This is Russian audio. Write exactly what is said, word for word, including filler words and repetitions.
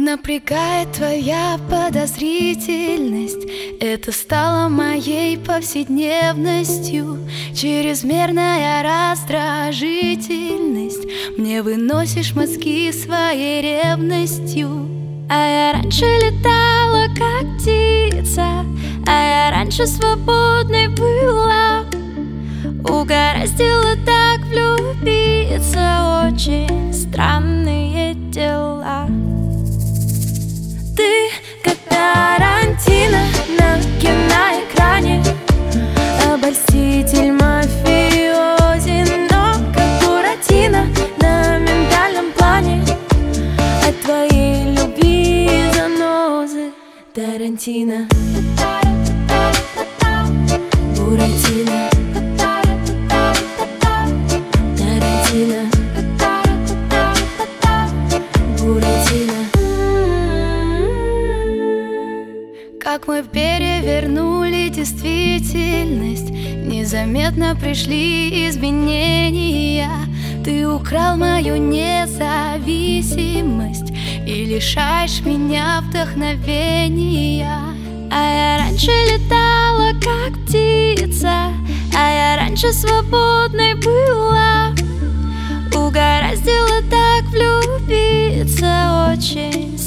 напрягает твоя подозрительность. Это стало моей повседневностью. Чрезмерная раздражительность. Мне выносишь мозги своей ревностью. А я раньше летала, как птица, а я раньше свободной была. Угораздило так влюбиться, очень странные дела. Ты как Тарантино на киноэкране, обольститель, мафиози, но как Буратино на ментальном плане. От твоей любви занозы Тарантино, Буратино, Тарантино, Буратино. Как мы перевернули действительность, незаметно пришли изменения. Ты украл мою независимость и лишаешь меня вдохновения. А я раньше летала, как птица, а я раньше свободной была. Угораздило так влюбиться, очень